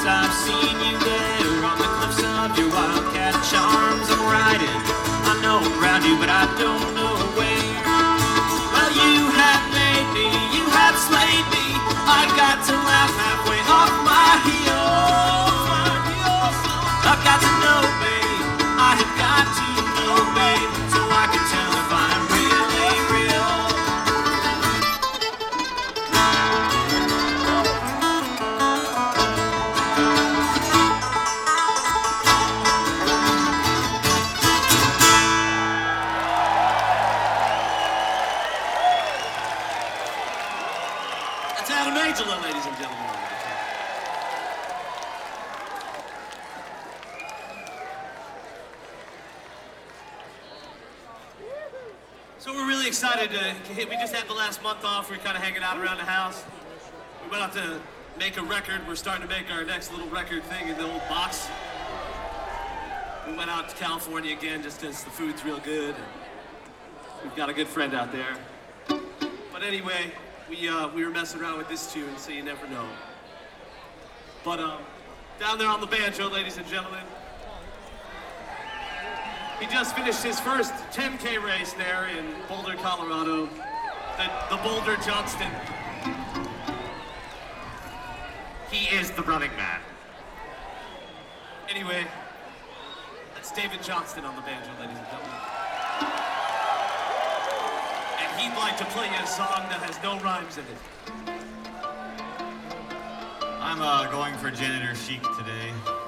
I've seen you there on the cliffs of your wildcat charms. I'm riding, I know around you, but I don't know where. Well, you have made me, you have slayed me. I got to laugh halfway off my heels. I've got to know, babe, I have got to know, babe, so I can tell if I'm really real. That's Adam Angela, ladies and gentlemen. So we're really excited we just had the last month off. We're kind of hanging out around the house. We went out to make a record. We're starting to make our next little record thing in the old box. We went out to California again just because the food's real good. And we've got a good friend out there. But anyway, we were messing around with this tune, so you never know. But down there on the banjo, ladies and gentlemen, he just finished his first 10K race there in Boulder, Colorado, the Boulder Johnston. He is the running man. Anyway, that's David Johnston on the banjo, ladies and gentlemen. And he'd like to play you a song that has no rhymes in it. I'm going for janitor chic today.